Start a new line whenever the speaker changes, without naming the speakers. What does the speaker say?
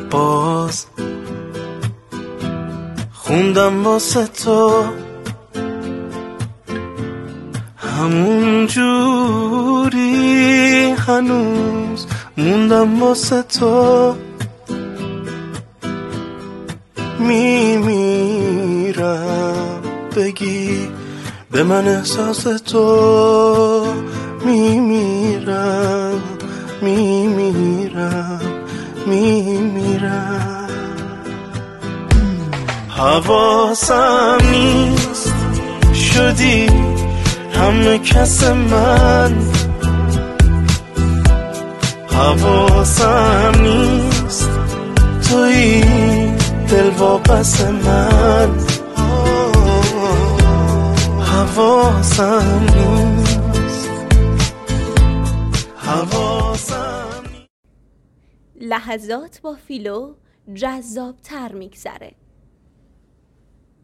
باز خوندم واسه تو همون جوری هنوز موندم واسه تو میمیرم بگی به من احساس تو میمیرم حواسم نیست شدی همه کس من حواسم نیست توی دل واپس من حواسم نیست
لحظات با فیلو جذاب تر میگذره.